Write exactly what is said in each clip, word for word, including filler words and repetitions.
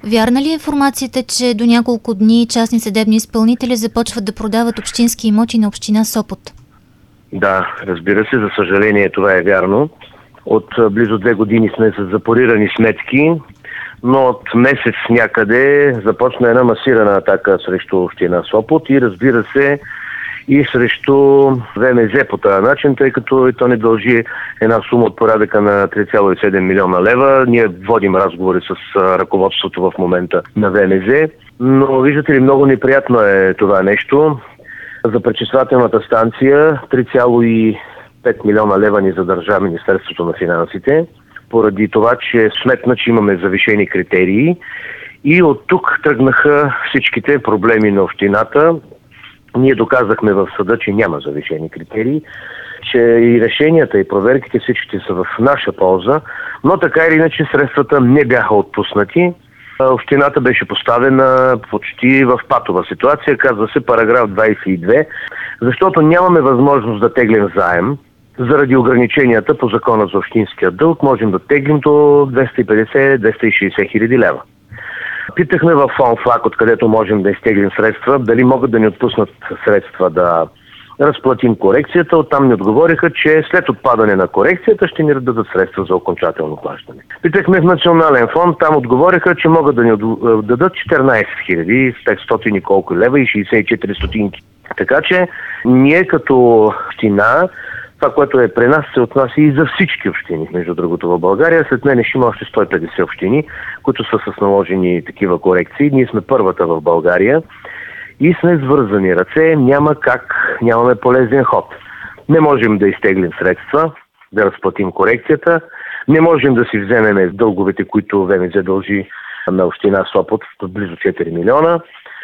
Вярна ли е информацията, че до няколко дни частни съдебни изпълнители започват да продават общински имоти на община Сопот? Да, разбира се, за съжаление това е вярно. От близо две години сме с запорирани сметки, но от месец някъде започна една масирана атака срещу община Сопот и разбира се и срещу ВМЗ по този начин, тъй като и то не дължи една сума от порядъка на три цяло и седем милиона лева. Ние водим разговори с ръководството в момента на ВМЗ, но виждате ли, много неприятно е това нещо. За пречиствателната станция три цяло и пет милиона лева ни задържа Министерството на финансите, поради това, че сметна, че имаме завишени критерии и от тук тръгнаха всичките проблеми на общината. Ние доказахме в съда, че няма завишени критерии, че и решенията и проверките всичките са в наша полза, но така или иначе средствата не бяха отпуснати. Общината беше поставена почти в патова ситуация, казва се параграф двадесет и две, защото нямаме възможност да теглим заем. Заради ограниченията по закона за общинския дълг можем да теглим до двеста и петдесет до двеста и шейсет хиляди лева. Питахме в фонд ФЛАГ, откъдето можем да изтеглим средства, дали могат да ни отпуснат средства да разплатим корекцията. Оттам ни отговориха, че след отпадане на корекцията ще ни дадат средства за окончателно плащане. Питахме в Национален фонд, там отговориха, че могат да ни дадат четиринадесет хиляди петстотин и колко лева и шейсет и четири стотинки. Така че ние като община, това, което е при нас, се отнася и за всички общини, между другото, в България. След мен ще има още сто и петдесет общини, които са с наложени такива корекции. Ние сме първата в България и сме свързани ръце. Няма как, нямаме полезен ход. Не можем да изтеглим средства, да разплатим корекцията. Не можем да си вземем дълговете, които ВМЗ дължи на община Сопот, близо четири милиона.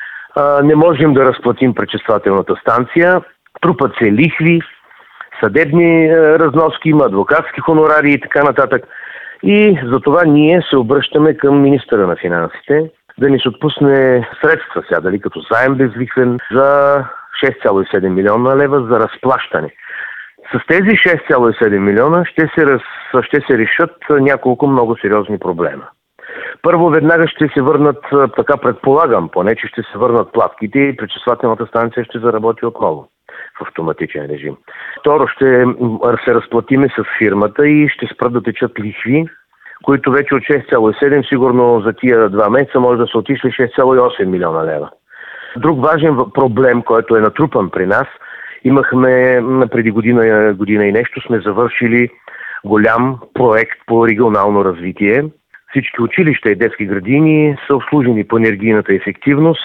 Не можем да разплатим пречиствателната станция. Трупат се лихви, съдебни разноски, има адвокатски хонорари и така нататък. И затова ние се обръщаме към министъра на финансите да ни се отпусне средства сега, дали като заем безлихвен за шест цяло и седем милиона лева за разплащане. С тези шест цяло и седем милиона ще се, раз, ще се решат няколко много сериозни проблема. Първо, веднага ще се върнат, така предполагам, поне че ще се върнат платките и пречиствателната станция ще заработи отново в автоматичен режим. Второ, ще се разплатиме с фирмата и ще спрат да течат лихви, които вече от шест цяло и седем сигурно за тия два месеца може да са отишли шест цяло и осем милиона лева. Друг важен проблем, който е натрупан при нас, имахме преди година, година и нещо сме завършили голям проект по регионално развитие. Всички училища и детски градини са обслужени по енергийната ефективност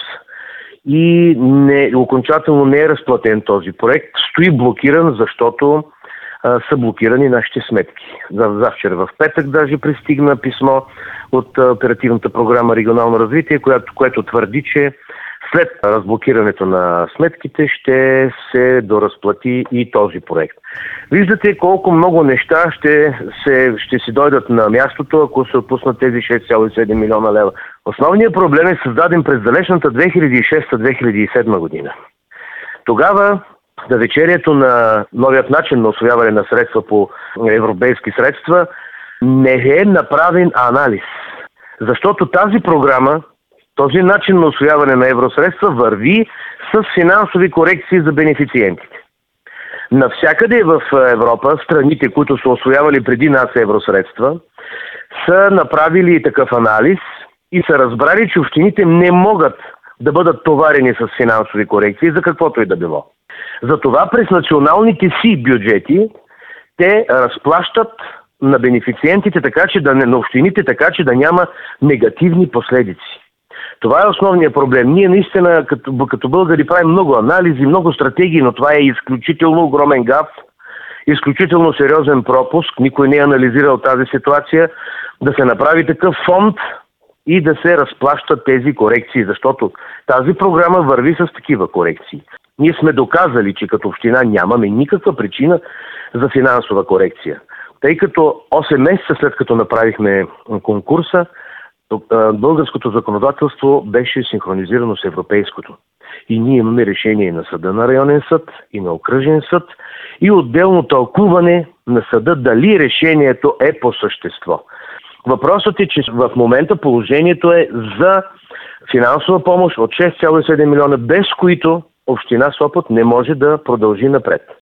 и не, окончателно не е разплатен този проект. Стои блокиран, защото а, са блокирани нашите сметки. За, завчера в петък даже пристигна писмо от а, оперативната програма регионално развитие, която, което твърди, че след разблокирането на сметките ще се доразплати и този проект. Виждате колко много неща ще, се, ще си дойдат на мястото, ако се отпуснат тези шест цяло и седем милиона лева. Основният проблем е създаден през далечната две хиляди и шеста - две хиляди и седма година. Тогава, на вечерието на новият начин на усвояване на средства по европейски средства, не е направен анализ. Защото тази програма, този начин на усвояване на евросредства върви с финансови корекции за бенефициентите. Навсякъде в Европа страните, които са усвоявали преди нас евросредства, са направили такъв анализ и са разбрали, че общините не могат да бъдат товарени с финансови корекции за каквото и да било. Затова през националните си бюджети те разплащат на бенефициентите, така че да не, на общините, така че да няма негативни последици. Това е основният проблем. Ние наистина като, като българи правим много анализи, много стратегии, но това е изключително огромен гаф, изключително сериозен пропуск. Никой не е анализирал тази ситуация, да се направи такъв фонд и да се разплащат тези корекции, защото тази програма върви с такива корекции. Ние сме доказали, че като община нямаме никаква причина за финансова корекция, тъй като осем месеца след като направихме конкурса, българското законодателство беше синхронизирано с европейското. И ние имаме решение на съда на районен съд и на окръжен съд и отделно тълкуване на съда дали решението е по същество. Въпросът е, че в момента положението е за финансова помощ от шест цяло и седем милиона, без които община Сопот не може да продължи напред.